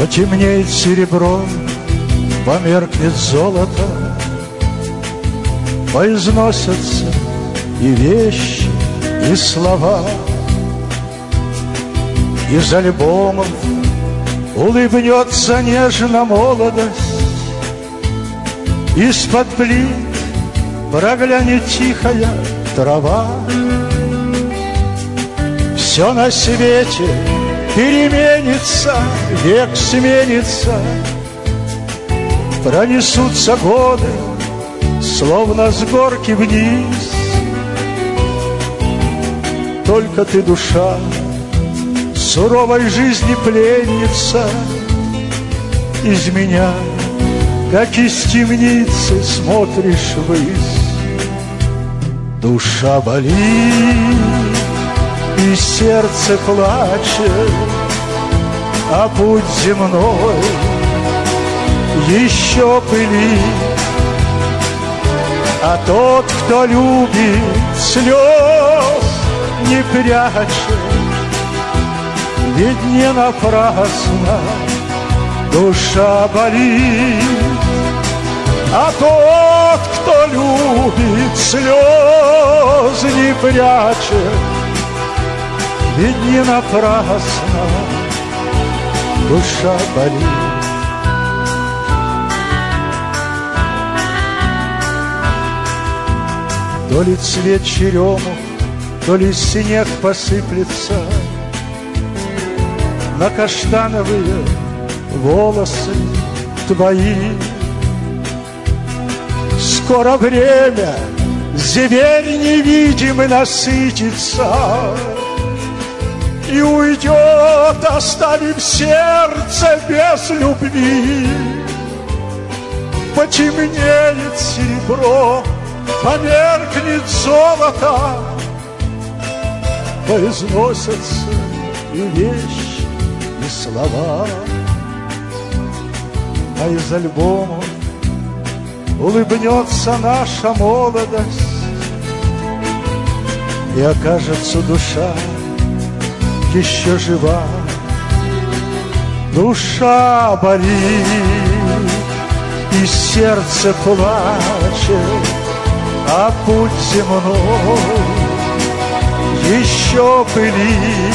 Потемнеет серебро, померкнет золото, поизносятся и вещи, и слова. Из альбомов улыбнется нежно молодость, из-под плит проглянет тихая трава. Все на свете переменится, век сменится, пронесутся годы, словно с горки вниз. Только ты, душа, суровой жизни пленница, из меня, как из темницы, смотришь ввысь. Душа болит, и сердце плачет, а путь земной еще пылит. А тот, кто любит, слез не прячет, ведь не напрасно душа болит. А тот, кто любит, слез не прячет, ведь не напрасно душа болит. То ли цвет черемух, то ли снег посыплется на каштановые волосы твои. Скоро время зверь невидимый насытится и уйдет, оставив сердце без любви. Потемнеет серебро, померкнет золото, поизносятся и вещи, и слова. А из альбомов улыбнется наша молодость, и окажется душа еще жива. Душа болит, и сердце плачет, а путь земной еще пылит.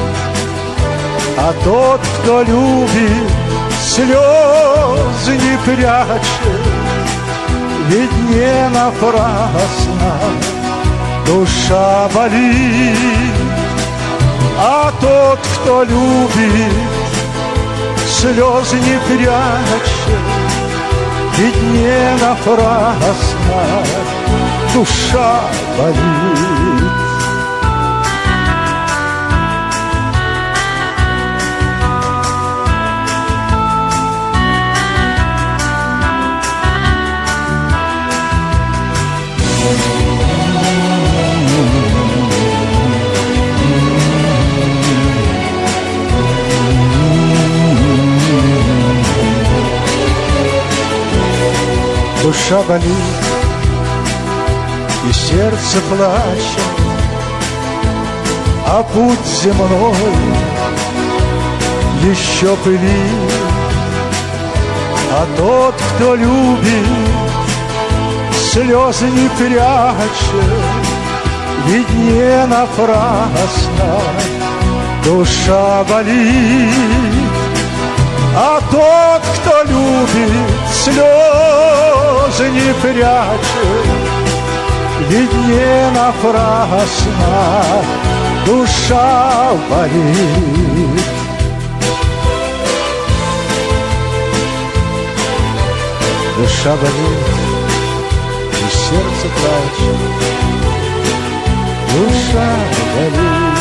А тот, кто любит, слез не прячет, ведь не напрасно душа болит. А тот, кто любит, слез не прячет, ведь не напрасно душа болит. Душа болит, и сердце плачет, а путь земной еще пылит. А тот, кто любит, слез не прячет, ведь не напрасно душа болит. А тот, кто любит, слезы не прячет, ведь не напрасно душа болит. Душа болит, и сердце плачет. Душа болит,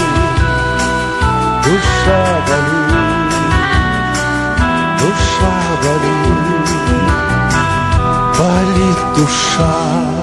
душа болит. Душа болит, болит душа.